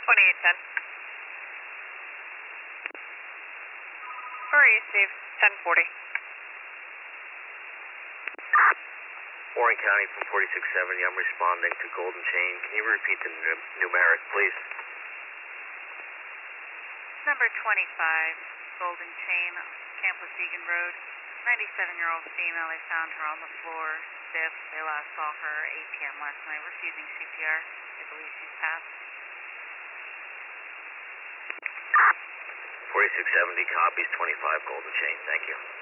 2810. Where are you, Steve? 1040. Warren County from 4670, I'm responding to Golden Chain. Can you repeat the numeric, please? Number 25, Golden Chain, Camp Muskegon Road. 97-year-old female, they found her on the floor, stiff. They last saw her 8 p.m. last night, refusing CPR. They believe she's passed. 4670 copies 25 Golden Chain, thank you.